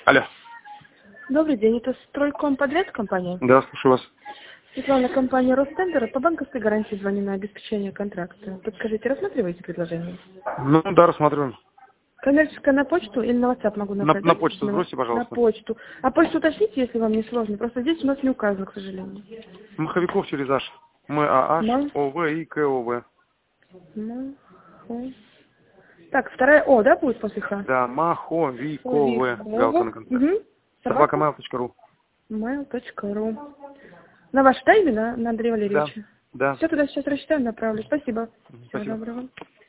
Алло. Добрый день, это Стройком подряд компания? Да, слушаю вас. Светлана, компания Ростендер, по банковской гарантии звоню на обеспечение контракта. Подскажите, рассматриваете предложение? Ну, да, рассматриваем. Коммерческая на почту или на WhatsApp могу направить? На почту сбросьте, пожалуйста. На почту. А почту уточните, если вам не сложно. Просто здесь у нас не указано, к сожалению. Маховиков через H. МААШ-ОВ-И-КОВ. Так, вторая О, да, будет после Х? Да, Маховиков. Галка на конце. Угу. Собака mail.ru. mail.ru. На ваш, да, имя, на Андрея Да, Валерьевича? да. Все, туда сейчас рассчитаю, направлю. Спасибо. Всего Спасибо. доброго.